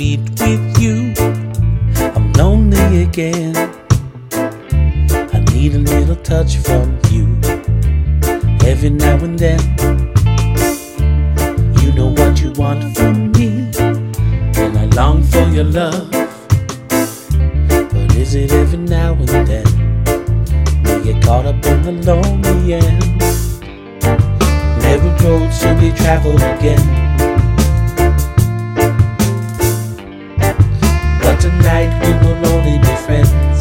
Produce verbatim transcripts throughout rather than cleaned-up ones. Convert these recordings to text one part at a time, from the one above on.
meet with you, I'm lonely again. I need a little touch from you every now and then. You know what you want from me, and I long for your love. But is it every now and then we get caught up in the lonely end? Every road to be traveled again. But tonight we will only be friends.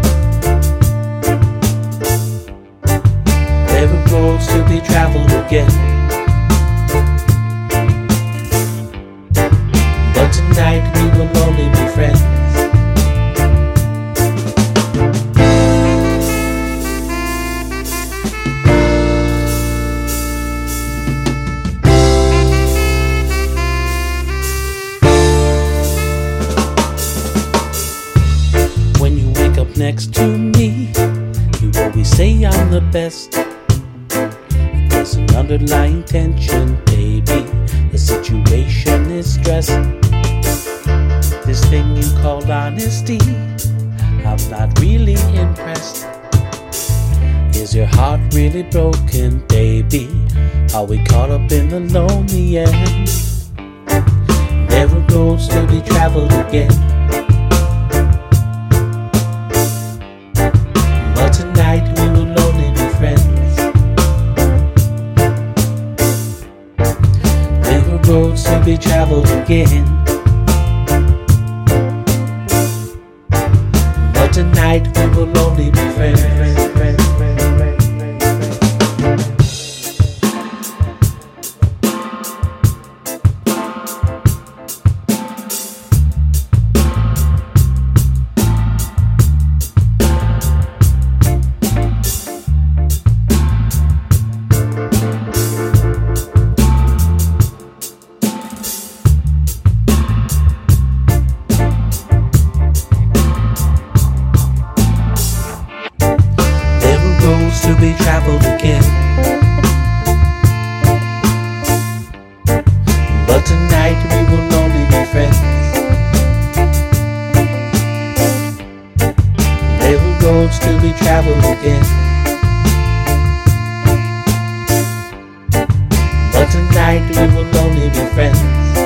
Every roads to be traveled again. But tonight we will only be friends. When you wake up next to me, you always say I'm the best. There's an underlying tension, baby. The situation is stress. This thing you call honesty, I'm not really impressed. Is your heart really broken, baby? Are we caught up in the lonely end? There are roads to be traveled again. But tonight we will only be friends. There are roads to be traveled again. But tonight we will only be friends. To be traveled again. But tonight we will only be friends. There were roads to be traveled again. But tonight we will only be friends.